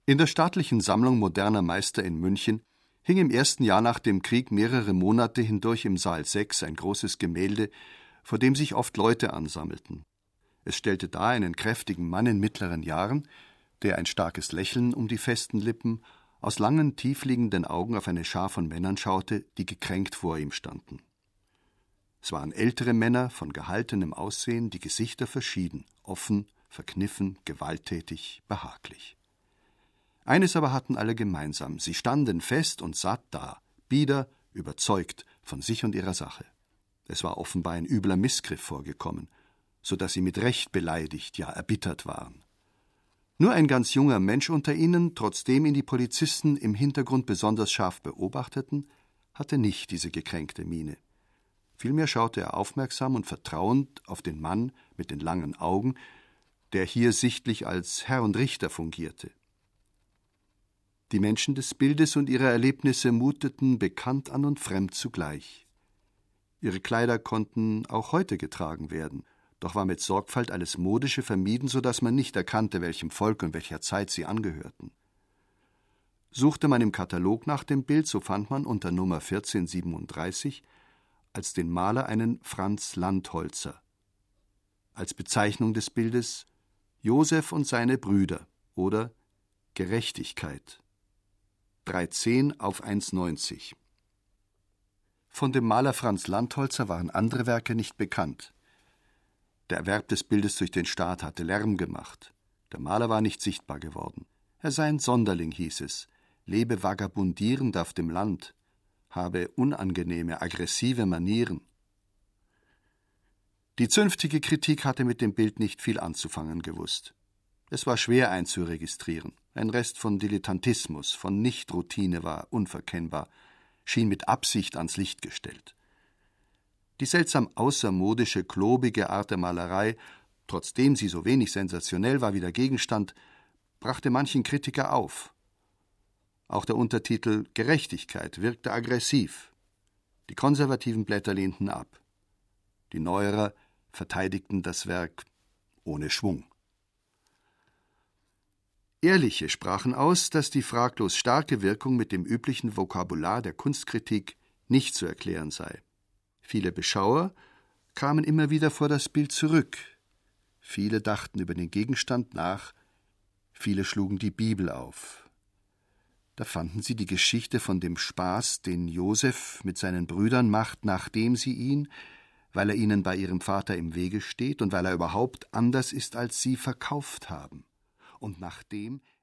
In der Staatlichen Sammlung moderner Meister in München hing im ersten Jahr nach dem Krieg mehrere Monate hindurch im Saal 6 ein großes Gemälde, vor dem sich oft Leute ansammelten. Es stellte dar einen kräftigen Mann in mittleren Jahren, der ein starkes Lächeln um die festen Lippen, aus langen, tiefliegenden Augen auf eine Schar von Männern schaute, die gekränkt vor ihm standen. Es waren ältere Männer von gehaltenem Aussehen, die Gesichter verschieden, offen, verkniffen, gewalttätig, behaglich. Eines aber hatten alle gemeinsam: Sie standen fest und satt da, bieder, überzeugt von sich und ihrer Sache. Es war offenbar ein übler Missgriff vorgekommen, so dass sie mit Recht beleidigt, ja erbittert waren. Nur ein ganz junger Mensch unter ihnen, trotzdem ihn die Polizisten im Hintergrund besonders scharf beobachteten, hatte nicht diese gekränkte Miene. Vielmehr schaute er aufmerksam und vertrauend auf den Mann mit den langen Augen, der hier sichtlich als Herr und Richter fungierte. Die Menschen des Bildes und ihre Erlebnisse muteten bekannt an und fremd zugleich. Ihre Kleider konnten auch heute getragen werden, doch war mit Sorgfalt alles Modische vermieden, so dass man nicht erkannte, welchem Volk und welcher Zeit sie angehörten. Suchte man im Katalog nach dem Bild, so fand man unter Nummer 1437 als den Maler einen Franz Landholzer. Als Bezeichnung des Bildes Josef und seine Brüder oder Gerechtigkeit. 3,10 auf 1,90. Von dem Maler Franz Landholzer waren andere Werke nicht bekannt. Der Erwerb des Bildes durch den Staat hatte Lärm gemacht. Der Maler war nicht sichtbar geworden. Er sei ein Sonderling, hieß es, lebe vagabundierend auf dem Land, habe unangenehme, aggressive Manieren. Die zünftige Kritik hatte mit dem Bild nicht viel anzufangen gewusst. Es war schwer einzuregistrieren. Ein Rest von Dilettantismus, von Nichtroutine war unverkennbar, schien mit Absicht ans Licht gestellt. Die seltsam außermodische, klobige Art der Malerei, trotzdem sie so wenig sensationell war wie der Gegenstand, brachte manchen Kritiker auf. Auch der Untertitel Gerechtigkeit wirkte aggressiv. Die konservativen Blätter lehnten ab. Die Neuerer verteidigten das Werk ohne Schwung. Ehrliche sprachen aus, dass die fraglos starke Wirkung mit dem üblichen Vokabular der Kunstkritik nicht zu erklären sei. Viele Beschauer kamen immer wieder vor das Bild zurück. Viele dachten über den Gegenstand nach, viele schlugen die Bibel auf. Da fanden sie die Geschichte von dem Spaß, den Josef mit seinen Brüdern macht, nachdem sie ihn, weil er ihnen bei ihrem Vater im Wege steht und weil er überhaupt anders ist als sie, verkauft haben. Und nachdem